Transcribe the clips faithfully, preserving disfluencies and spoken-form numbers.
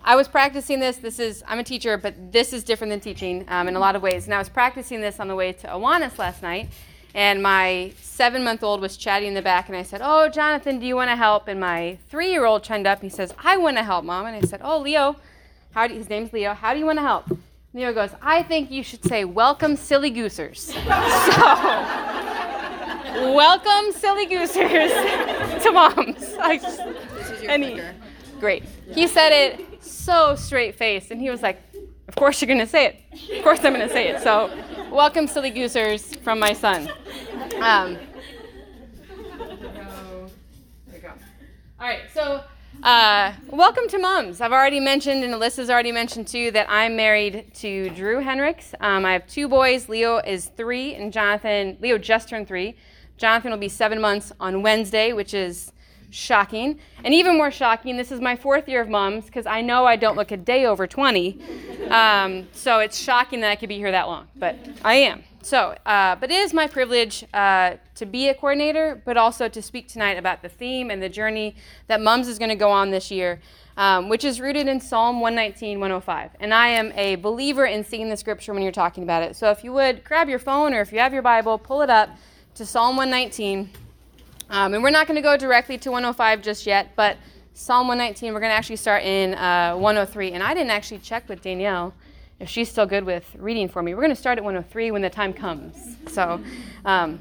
I was practicing this. This is, I'm a teacher, but this is different than teaching um, in a lot of ways. And I was practicing this on the way to Awanas last night, and my seven-month-old was chatting in the back, and I said, oh, Jonathan, do you want to help? And my three-year-old chimed up, and he says, I want to help, Mom. And I said, oh, Leo, how do, his name's Leo, how do you want to help? And Leo goes, I think you should say, welcome, silly goosers. So, welcome, silly goosers, to moms. I just, This is your and he, clicker. Great. He said it so straight-faced, and he was like, of course you're going to say it. Of course I'm going to say it. So, welcome, silly goosers, from my son. Um, there we go. All right, so uh, welcome to Mums. I've already mentioned, and Alyssa's already mentioned too, that I'm married to Drew Henricks. Um, I have two boys. Leo is three, and Jonathan, Leo just turned three. Jonathan will be seven months on Wednesday, which is shocking. And even more shocking, this is my fourth year of Mums, because I know I don't look a day over twenty. Um, so it's shocking that I could be here that long, but I am. So, uh, but it is my privilege uh, to be a coordinator, but also to speak tonight about the theme and the journey that Mums is going to go on this year, um, which is rooted in Psalm one nineteen, one oh five. And I am a believer in seeing the scripture when you're talking about it. So if you would, grab your phone, or if you have your Bible, pull it up to Psalm one nineteen. Um, and we're not going to go directly to one oh five just yet, but Psalm one nineteen, we're going to actually start in uh, one oh three. And I didn't actually check with Danielle if she's still good with reading for me. We're going to start at one oh three when the time comes. So um,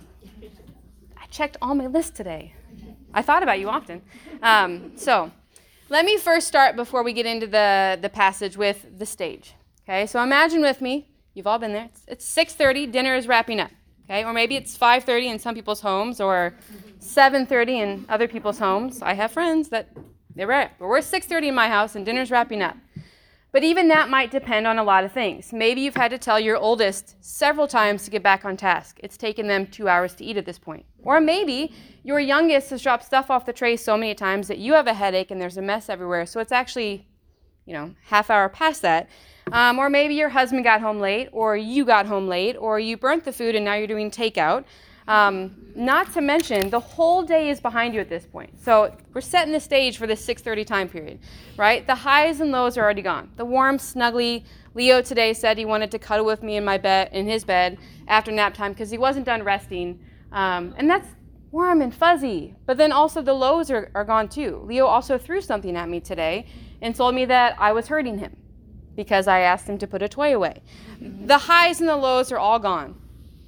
I checked all my lists today. I thought about you often. Um, so let me first start before we get into the, the passage with the stage. Okay, so imagine with me, you've all been there. It's, it's six thirty, dinner is wrapping up. Okay, or maybe it's five thirty in some people's homes, or seven thirty in other people's homes. I have friends that they're right, but we're six thirty in my house and dinner's wrapping up. But even that might depend on a lot of things. Maybe you've had to tell your oldest several times to get back on task. It's taken them two hours to eat at this point. Or maybe your youngest has dropped stuff off the tray so many times that you have a headache and there's a mess everywhere. So it's actually, you know, half hour past that. Um, or maybe your husband got home late, or you got home late, or you burnt the food and now you're doing takeout. Um, not to mention, the whole day is behind you at this point. So we're setting the stage for this six thirty time period, right? The highs and lows are already gone. The warm, snuggly, Leo today said he wanted to cuddle with me in my bed, in his bed after nap time because he wasn't done resting. Um, and that's warm and fuzzy. But then also the lows are, are gone too. Leo also threw something at me today and told me that I was hurting him because I asked him to put a toy away. The highs and the lows are all gone.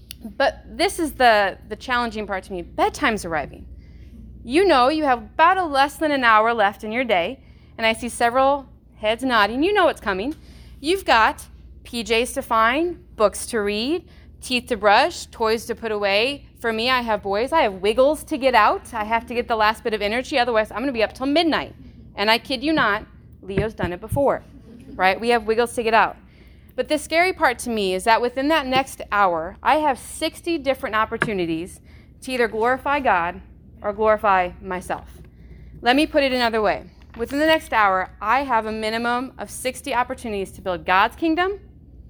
But this is the, the challenging part to me. Bedtime's arriving. You know you have about a less than an hour left in your day, and I see several heads nodding. You know what's coming. You've got P Js to find, books to read, teeth to brush, toys to put away. For me, I have boys. I have wiggles to get out. I have to get the last bit of energy, otherwise I'm going to be up till midnight. And I kid you not, Leo's done it before, right? We have wiggles to get out. But the scary part to me is that within that next hour, I have sixty different opportunities to either glorify God or glorify myself. Let me put it another way. Within the next hour, I have a minimum of sixty opportunities to build God's kingdom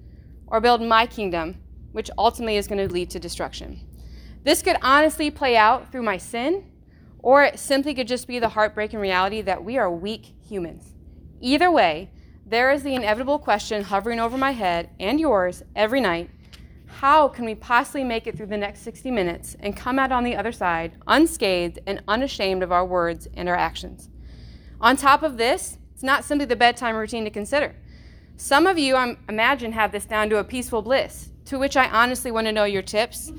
or build my kingdom, which ultimately is going to lead to destruction. This could honestly play out through my sin, or it simply could just be the heartbreaking reality that we are weak humans. Either way, there is the inevitable question hovering over my head and yours every night. How can we possibly make it through the next sixty minutes and come out on the other side unscathed and unashamed of our words and our actions? On top of this, it's not simply the bedtime routine to consider. Some of you, I imagine, have this down to a peaceful bliss, to which I honestly want to know your tips.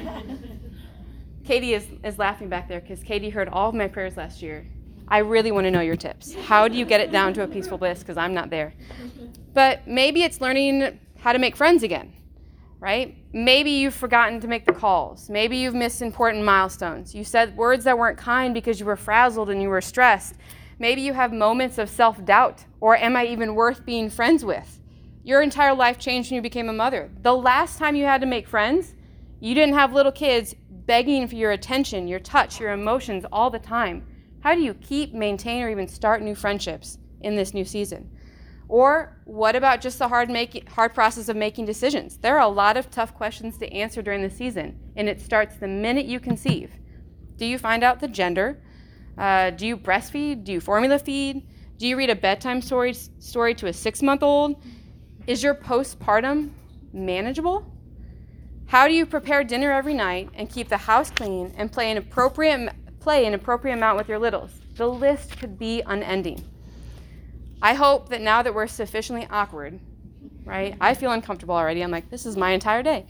Katie is, is laughing back there because Katie heard all of my prayers last year. I really want to know your tips. How do you get it down to a peaceful bliss? Because I'm not there. But maybe it's learning how to make friends again, right? Maybe you've forgotten to make the calls. Maybe you've missed important milestones. You said words that weren't kind because you were frazzled and you were stressed. Maybe you have moments of self-doubt, or am I even worth being friends with? Your entire life changed when you became a mother. The last time you had to make friends, you didn't have little kids begging for your attention, your touch, your emotions all the time. How do you keep, maintain, or even start new friendships in this new season? Or what about just the hard make, hard process of making decisions? There are a lot of tough questions to answer during the season, and it starts the minute you conceive. Do you find out the gender? Uh, do you breastfeed? Do you formula feed? Do you read a bedtime story, story to a six-month-old? Is your postpartum manageable? How do you prepare dinner every night and keep the house clean and play an appropriate play an appropriate amount with your littles? The list could be unending. I hope that now that we're sufficiently awkward, right? I feel uncomfortable already. I'm like, this is my entire day.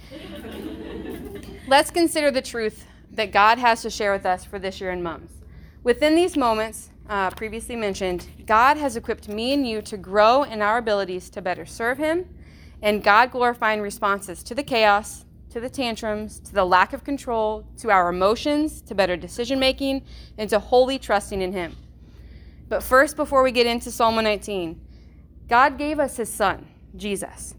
Let's consider the truth that God has to share with us for this year in Mums. Within these moments, uh, previously mentioned, God has equipped me and you to grow in our abilities to better serve him and God-glorifying responses to the chaos, to the tantrums, to the lack of control, to our emotions, to better decision-making, and to wholly trusting in him. But first, before we get into Psalm one nineteen, God gave us his son, Jesus.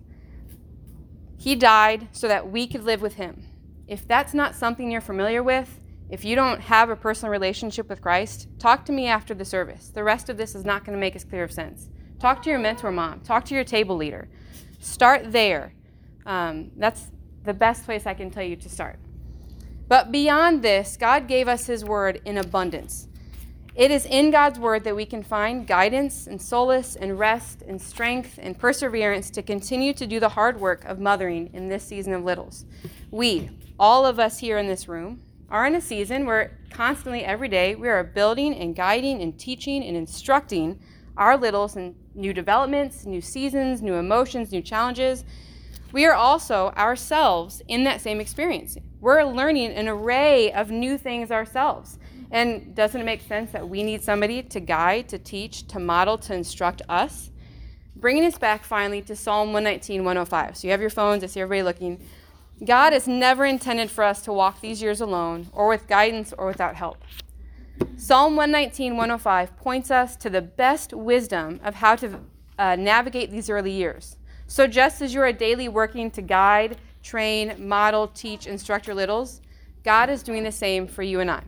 He died so that we could live with him. If that's not something you're familiar with, if you don't have a personal relationship with Christ, talk to me after the service. The rest of this is not going to make as clear of sense. Talk to your mentor mom. Talk to your table leader. Start there. Um, that's the best place I can tell you to start. But beyond this, God gave us his word in abundance. It is in God's word that we can find guidance and solace and rest and strength and perseverance to continue to do the hard work of mothering in this season of littles. We, all of us here in this room, are in a season where constantly every day we are building and guiding and teaching and instructing our littles in new developments, new seasons, new emotions, new challenges. We are also ourselves in that same experience. We're learning an array of new things ourselves. And doesn't it make sense that we need somebody to guide, to teach, to model, to instruct us? Bringing us back finally to Psalm one nineteen, one oh five. So you have your phones, I see everybody looking. God has never intended for us to walk these years alone or with guidance or without help. Psalm one nineteen, one oh five points us to the best wisdom of how to uh, navigate these early years. So just as you are daily working to guide, train, model, teach, instruct your littles, God is doing the same for you and I.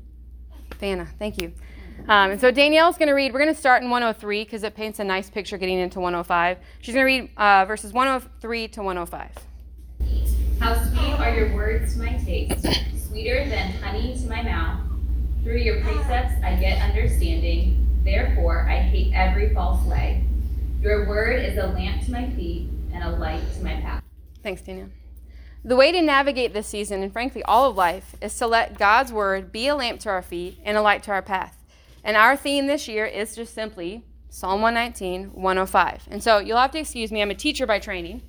Vanna, thank you. Um, and so Danielle's going to read, we're going to start in one oh three because it paints a nice picture getting into one oh five. She's going to read uh, verses one oh three to one oh five. How sweet are your words to my taste, sweeter than honey to my mouth. Through your precepts I get understanding, therefore I hate every false way. Your word is a lamp to my feet and a light to my path. Thanks, Danielle. The way to navigate this season, and frankly all of life, is to let God's word be a lamp to our feet and a light to our path. And our theme this year is just simply Psalm one nineteen, one oh five. And so you'll have to excuse me, I'm a teacher by training.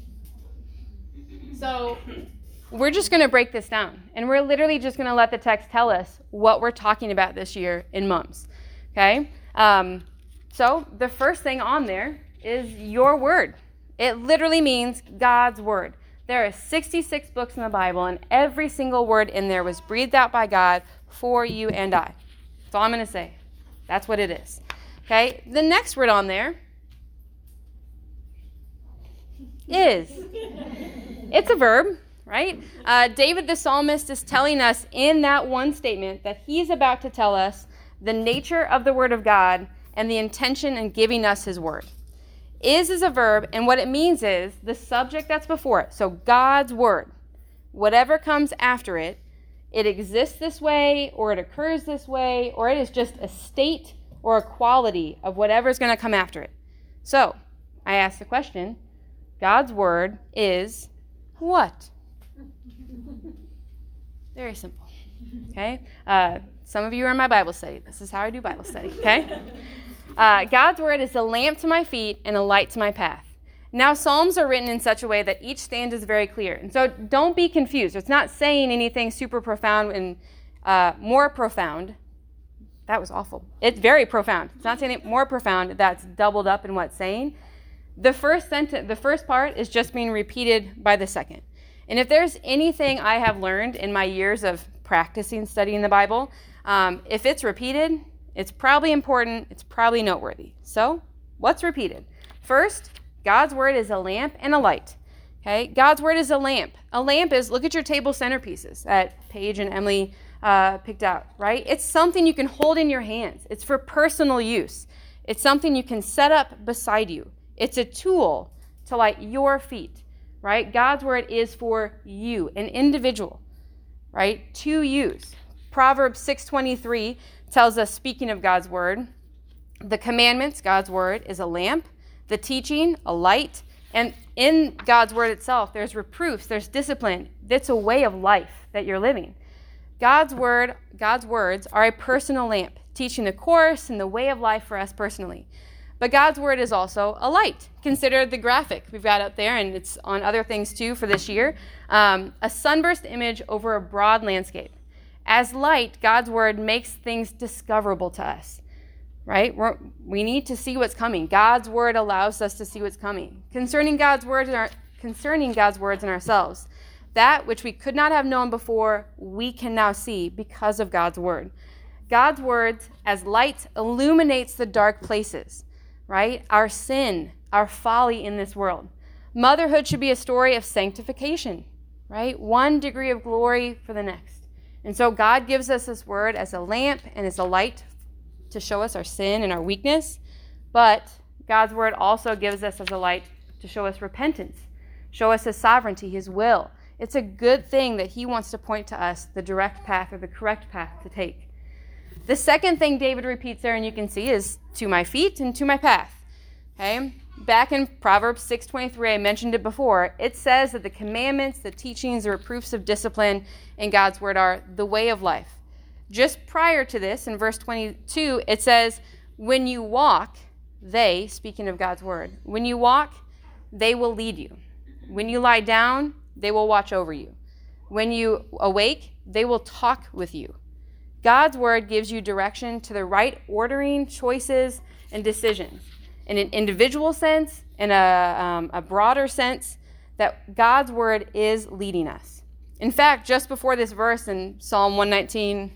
So we're just going to break this down. And we're literally just going to let the text tell us what we're talking about this year in Mums. Okay? Um, so the first thing on there is your word. It literally means God's word. There are sixty-six books in the Bible, and every single word in there was breathed out by God for you and I. That's all I'm going to say. That's what it is. Okay? The next word on there is. It's a verb, right? Uh, David the psalmist is telling us in that one statement that he's about to tell us the nature of the word of God and the intention in giving us his word. Is is a verb, and what it means is the subject that's before it. So God's word, whatever comes after it, it exists this way, or it occurs this way, or it is just a state or a quality of whatever's going to come after it. So I ask the question, God's word is what? Very simple. Okay? Uh, some of you are in my Bible study. This is how I do Bible study. Okay? Uh, God's word is a lamp to my feet and a light to my path. Now, Psalms are written in such a way that each stanza is very clear. And so don't be confused. It's not saying anything super profound and uh, more profound. That was awful. It's very profound. It's not saying it more profound that's doubled up in what's saying. The first sentence, the first part is just being repeated by the second. And if there's anything I have learned in my years of practicing studying the Bible, um, if it's repeated, it's probably important, it's probably noteworthy. So, what's repeated? First, God's word is a lamp and a light. Okay? God's word is a lamp. A lamp is, look at your table centerpieces that Paige and Emily uh, picked out, right? It's something you can hold in your hands. It's for personal use. It's something you can set up beside you. It's a tool to light your feet, right? God's word is for you, an individual, right? To use. Proverbs six twenty-three tells us, speaking of God's word, The commandments, God's word, is a lamp. The teaching, a light. And in God's word itself, there's reproofs, there's discipline. It's a way of life that you're living. God's word, God's words are a personal lamp, teaching the course and the way of life for us personally. But God's word is also a light. Consider the graphic we've got out there, and it's on other things too for this year. Um, a sunburst image over a broad landscape. As light, God's word makes things discoverable to us, right? We're, we need to see what's coming. God's word allows us to see what's coming. Concerning God's words in our, concerning God's words in ourselves, that which we could not have known before, we can now see because of God's word. God's words as light illuminates the dark places, right? Our sin, our folly in this world. Motherhood should be a story of sanctification, right? One degree of glory for the next. And so God gives us this word as a lamp and as a light to show us our sin and our weakness. But God's word also gives us as a light to show us repentance, show us his sovereignty, his will. It's a good thing that he wants to point to us the direct path or the correct path to take. The second thing David repeats there, and you can see, is to my feet and to my path. Okay? Back in Proverbs six twenty-three, I mentioned it before, it says that the commandments, the teachings, the reproofs of discipline in God's word are the way of life. Just prior to this, in verse twenty-two, it says, when you walk, they, speaking of God's word, when you walk, they will lead you. When you lie down, they will watch over you. When you awake, they will talk with you. God's word gives you direction to the right ordering, choices, and decisions. In an individual sense, in a, um, a broader sense, that God's word is leading us. In fact, just before this verse in Psalm one nineteen,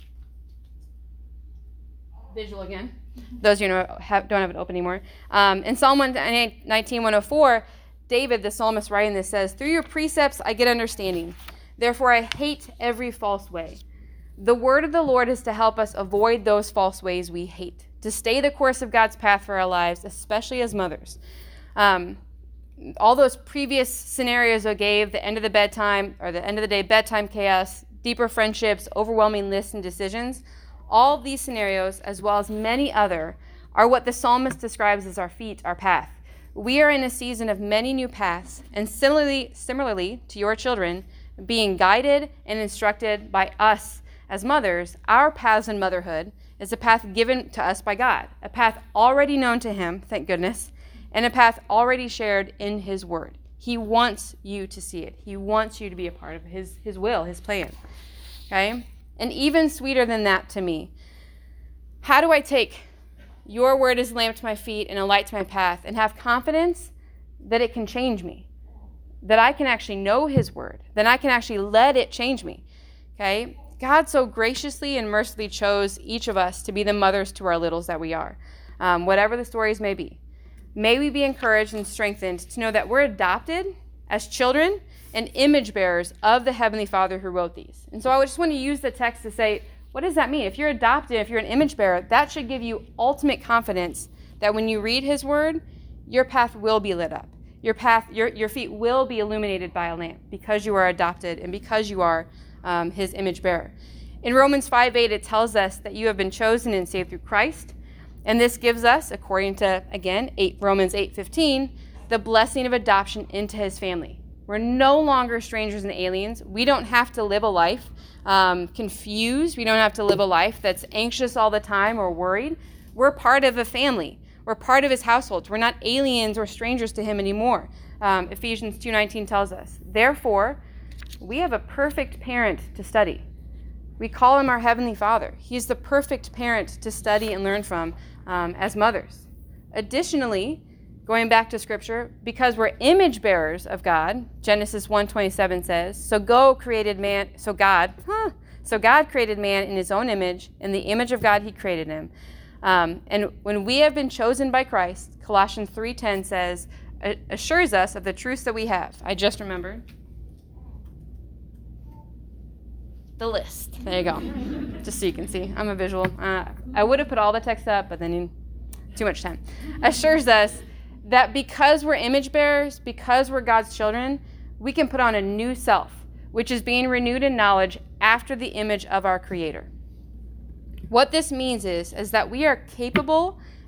visual again, those of you who have, don't have it open anymore. Um, in Psalm one nineteen, one oh four, David, the psalmist writing this, says, through your precepts I get understanding. Therefore I hate every false way. The word of the Lord is to help us avoid those false ways we hate, to stay the course of God's path for our lives, especially as mothers. Um, all those previous scenarios I gave, the end of the bedtime, or the end of the day bedtime chaos, deeper friendships, overwhelming lists and decisions, all of these scenarios, as well as many other, are what the psalmist describes as our feet, our path. We are in a season of many new paths, and similarly, similarly to your children, being guided and instructed by us as mothers. Our paths in motherhood is a path given to us by God, a path already known to him, thank goodness, and a path already shared in his word. He wants you to see it. He wants you to be a part of his, his will, his plan. Okay? And even sweeter than that to me, how do I take your word as a lamp to my feet and a light to my path and have confidence that it can change me, that I can actually know his word, that I can actually let it change me? Okay? God so graciously and mercifully chose each of us to be the mothers to our littles that we are, um, whatever the stories may be. May we be encouraged and strengthened to know that we're adopted as children and image bearers of the Heavenly Father who wrote these. And so I just want to use the text to say, what does that mean? If you're adopted, if you're an image bearer, that should give you ultimate confidence that when you read his word, your path will be lit up. Your path, your, your feet will be illuminated by a lamp because you are adopted and because you are um, his image bearer. In Romans five eight, it tells us that you have been chosen and saved through Christ. And this gives us, according to, again, eight, Romans eight fifteen, the blessing of adoption into his family. We're no longer strangers and aliens. We don't have to live a life um, confused. We don't have to live a life that's anxious all the time or worried. We're part of a family. We're part of his household. We're not aliens or strangers to him anymore. Um, Ephesians two nineteen tells us, therefore, we have a perfect parent to study. We call him our Heavenly Father. He's the perfect parent to study and learn from um, as mothers. Additionally, going back to Scripture, because we're image bearers of God, Genesis one twenty-seven says, so go created man, so God, huh, so God created man in his own image, in the image of God he created him. Um, and when we have been chosen by Christ, Colossians three ten says, assures us of the truths that we have. I just remembered the list. There you go. Just so you can see. I'm a visual. Uh, I would have put all the text up, but then you, too much time. Assures us that because we're image bearers, because we're God's children, we can put on a new self, which is being renewed in knowledge after the image of our Creator. What this means is, is that we are capable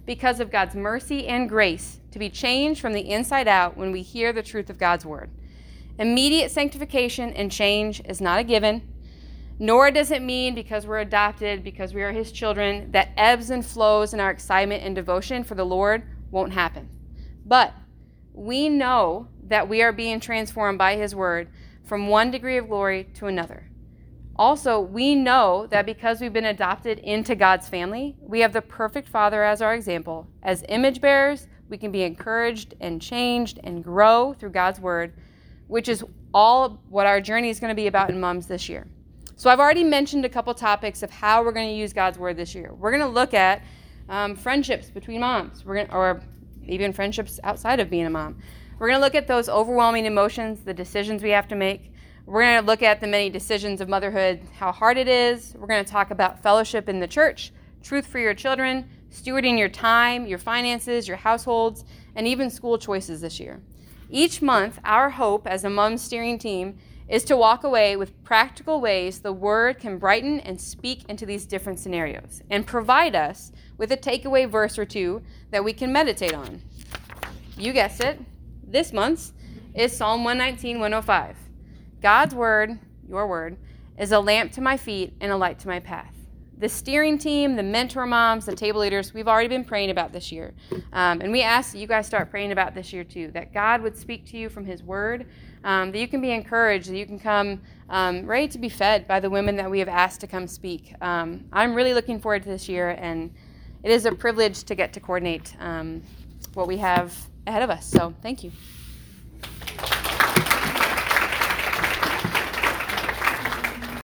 because of God's mercy and grace to be changed from the inside out when we hear the truth of God's word. Immediate sanctification and change is not a given, nor does it mean because we're adopted, because we are his children, that ebbs and flows in our excitement and devotion for the Lord won't happen. But we know that we are being transformed by his word from one degree of glory to another. Also, we know that because we've been adopted into God's family, we have the perfect Father as our example. As image bearers, we can be encouraged and changed and grow through God's word, which is all what our journey is going to be about in Moms this year. So I've already mentioned a couple topics of how we're going to use God's word this year. We're going to look at um, friendships between moms, we're going to, or even friendships outside of being a mom. We're going to look at those overwhelming emotions, the decisions we have to make. We're going to look at the many decisions of motherhood, how hard it is. We're going to talk about fellowship in the church, truth for your children, stewarding your time, your finances, your households, and even school choices this year. Each month, our hope as a mom steering team is to walk away with practical ways the word can brighten and speak into these different scenarios and provide us with a takeaway verse or two that we can meditate on. You guessed it. This month's is Psalm one nineteen, one oh five. God's word, your word, is a lamp to my feet and a light to my path. The steering team, the mentor moms, the table leaders, we've already been praying about this year. Um, and we ask that you guys start praying about this year too, that God would speak to you from his word, um, that you can be encouraged, that you can come um, ready to be fed by the women that we have asked to come speak. Um, I'm really looking forward to this year, and it is a privilege to get to coordinate um, what we have ahead of us. So thank you.